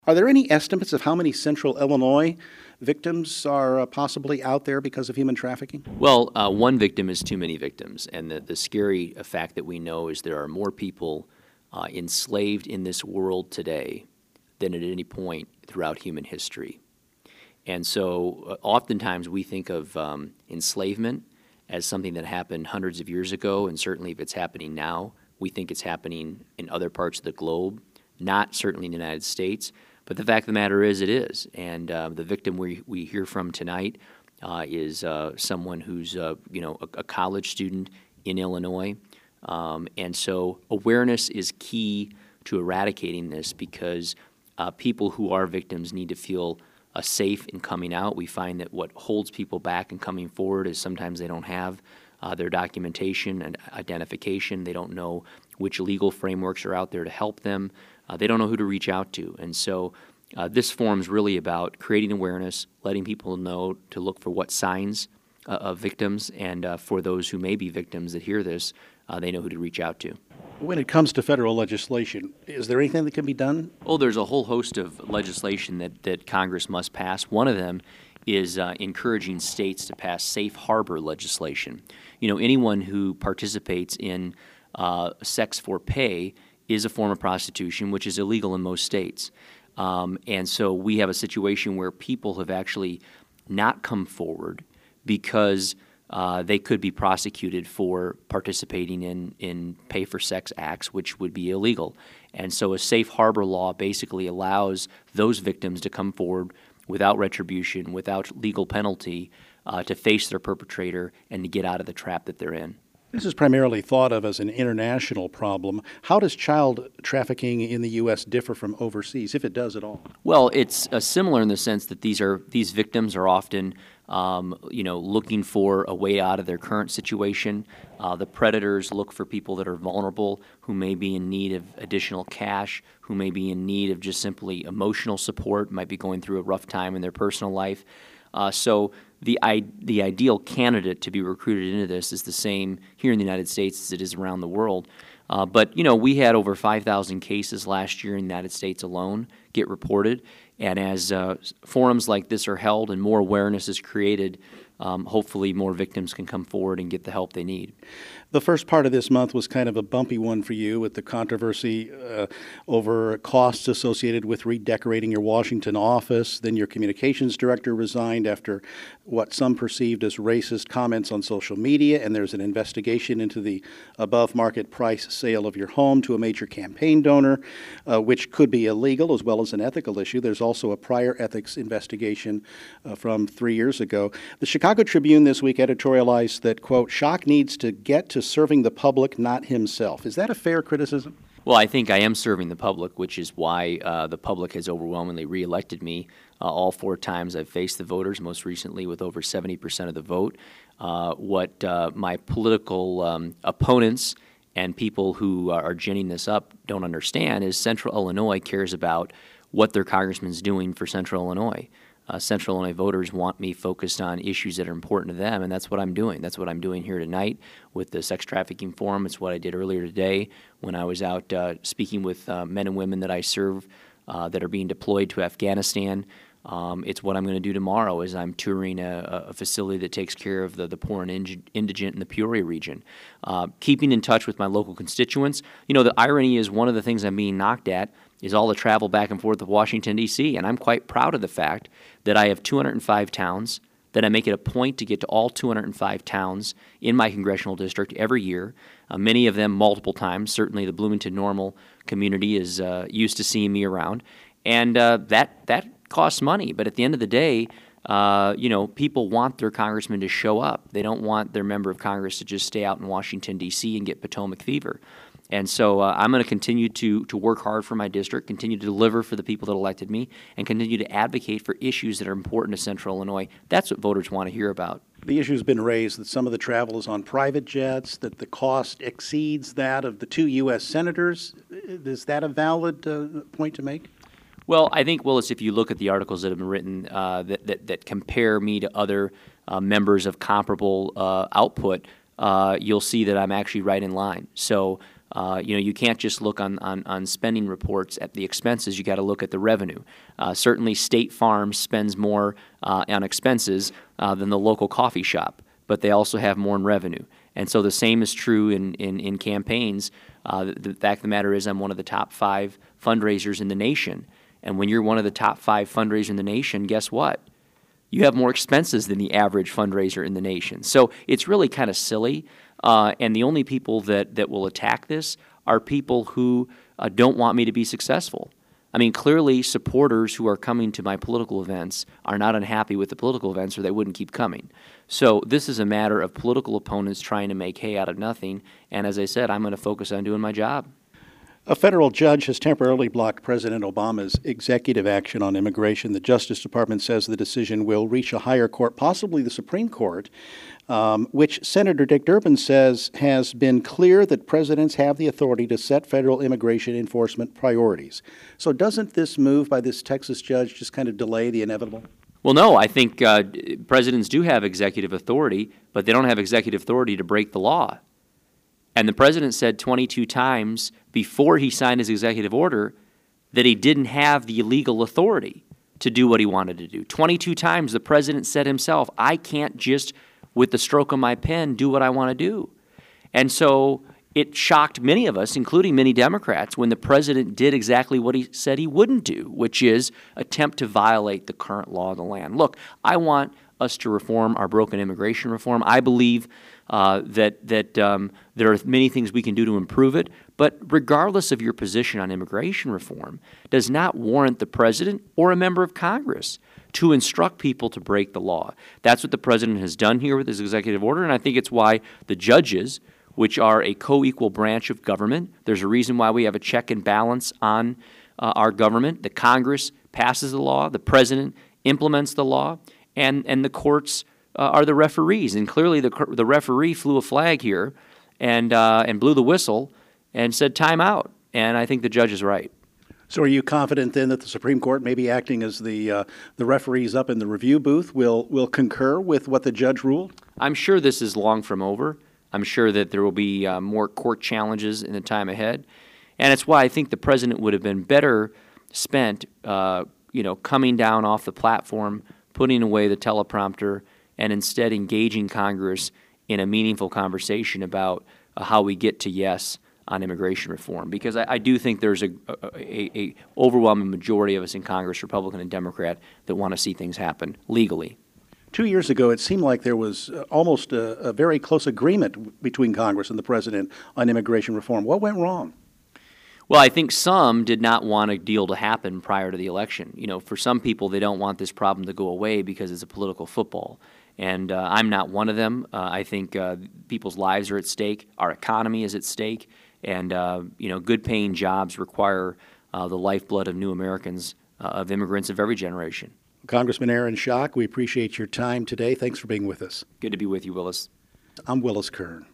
Are there any estimates of how many Central Illinois victims are possibly out there because of human trafficking? Well, one victim is too many victims, and the scary fact that we know is there are more people enslaved in this world today than at any point throughout human history. And so oftentimes we think of enslavement as something that happened hundreds of years ago, and certainly if it's happening now, we think it's happening in other parts of the globe, not certainly in the United States. But the fact of the matter is it is. And the victim we hear from tonight is someone who's a college student in Illinois. And so awareness is key to eradicating this because people who are victims need to feel safe in coming out. We find that what holds people back in coming forward is sometimes they don't have their documentation and identification. They don't know which legal frameworks are out there to help them. They don't know who to reach out to. And so this forum is really about creating awareness, letting people know to look for what signs of victims, and for those who may be victims that hear this, they know who to reach out to. When it comes to federal legislation, is there anything that can be done? Oh, there's a whole host of legislation that Congress must pass. One of them is encouraging states to pass safe harbor legislation. You know, anyone who participates in sex for pay is a form of prostitution, which is illegal in most states. And so we have a situation where people have actually not come forward because they could be prosecuted for participating in pay-for-sex acts, which would be illegal. And so a safe harbor law basically allows those victims to come forward without retribution, without legal penalty, to face their perpetrator and to get out of the trap that they're in. This is primarily thought of as an international problem. How does child trafficking in the U.S. differ from overseas, if it does at all? Well, it's similar in the sense that these victims are often looking for a way out of their current situation. The predators look for people that are vulnerable, who may be in need of additional cash, who may be in need of just simply emotional support, might be going through a rough time in their personal life. So the ideal candidate to be recruited into this is the same here in the United States as it is around the world. But, you know, we had over 5,000 cases last year in the United States alone get reported. And as forums like this are held and more awareness is created, hopefully more victims can come forward and get the help they need. The first part of this month was kind of a bumpy one for you with the controversy over costs associated with redecorating your Washington office. Then your communications director resigned after what some perceived as racist comments on social media, and there's an investigation into the above-market price sale of your home to a major campaign donor, which could be illegal as well as an ethical issue. There's also a prior ethics investigation from 3 years ago. The Chicago Tribune this week editorialized that, quote, Schock needs to get to serving the public, not himself. Is that a fair criticism? Well, I think I am serving the public, which is why the public has overwhelmingly reelected me. All 4 times I've faced the voters, most recently with over 70% of the vote. What my political opponents and people who are ginning this up don't understand is Central Illinois cares about what their congressman's doing for Central Illinois. Central Illinois voters want me focused on issues that are important to them, and that's what I'm doing. That's what I'm doing here tonight with the Sex Trafficking Forum. It's what I did earlier today when I was out speaking with men and women that I serve that are being deployed to Afghanistan. It's what I'm going to do tomorrow as I'm touring a facility that takes care of the poor and indigent in the Peoria region. Keeping in touch with my local constituents. You know, the irony is one of the things I'm being knocked at is all the travel back and forth of Washington, D.C., and I'm quite proud of the fact that I have 205 towns, that I make it a point to get to all 205 towns in my congressional district every year, many of them multiple times. Certainly the Bloomington Normal community is used to seeing me around, and that costs money. But at the end of the day, people want their congressman to show up. They don't want their member of Congress to just stay out in Washington, D.C. and get Potomac fever. And so I'm going to continue to work hard for my district, continue to deliver for the people that elected me, and continue to advocate for issues that are important to Central Illinois. That's what voters want to hear about. The issue has been raised that some of the travel is on private jets, that the cost exceeds that of the 2 U.S. senators. Is that a valid point to make? Well, I think, Willis, if you look at the articles that have been written that compare me to other members of comparable output, you'll see that I'm actually right in line. So You can't just look on spending reports at the expenses. You got to look at the revenue. Certainly, State Farm spends more on expenses than the local coffee shop, but they also have more in revenue. And so the same is true in campaigns. The fact of the matter is I'm one of the top 5 fundraisers in the nation. And when you're one of the top 5 fundraisers in the nation, guess what? You have more expenses than the average fundraiser in the nation. So it's really kind of silly. And the only people that will attack this are people who don't want me to be successful. I mean, clearly supporters who are coming to my political events are not unhappy with the political events or they wouldn't keep coming. So this is a matter of political opponents trying to make hay out of nothing. And as I said, I'm going to focus on doing my job. A federal judge has temporarily blocked President Obama's executive action on immigration. The Justice Department says the decision will reach a higher court, possibly the Supreme Court, which Senator Dick Durbin says has been clear that presidents have the authority to set federal immigration enforcement priorities. So doesn't this move by this Texas judge just kind of delay the inevitable? Well, no, I think presidents do have executive authority, but they don't have executive authority to break the law. And the president said 22 times before he signed his executive order that he didn't have the legal authority to do what he wanted to do. 22 times the president said himself, I can't just, with the stroke of my pen, do what I want to do. And so it shocked many of us, including many Democrats, when the president did exactly what he said he wouldn't do, which is attempt to violate the current law of the land. Look, I want us to reform our broken immigration reform. I believe that there are many things we can do to improve it, but regardless of your position on immigration reform, does not warrant the president or a member of Congress to instruct people to break the law. That's what the president has done here with his executive order, and I think it's why the judges, which are a co-equal branch of government, there's a reason why we have a check and balance on our government. The Congress passes the law, the president implements the law, and the courts are the referees. And clearly the referee flew a flag here and blew the whistle and said time out. And I think the judge is right. So are you confident then that the Supreme Court, maybe acting as the referees up in the review booth, will concur with what the judge ruled? I'm sure this is long from over. I'm sure that there will be more court challenges in the time ahead. And it's why I think the president would have been better spent coming down off the platform, putting away the teleprompter, and instead engaging Congress in a meaningful conversation about how we get to yes on immigration reform. Because I do think there's a overwhelming majority of us in Congress, Republican and Democrat, that want to see things happen legally. 2 years ago, it seemed like there was almost a very close agreement between Congress and the president on immigration reform. What went wrong? Well, I think some did not want a deal to happen prior to the election. For some people, they don't want this problem to go away because it's a political football. And I'm not one of them. I think people's lives are at stake. Our economy is at stake. And, good-paying jobs require the lifeblood of new Americans, of immigrants of every generation. Congressman Aaron Schock, we appreciate your time today. Thanks for being with us. Good to be with you, Willis. I'm Willis Kern.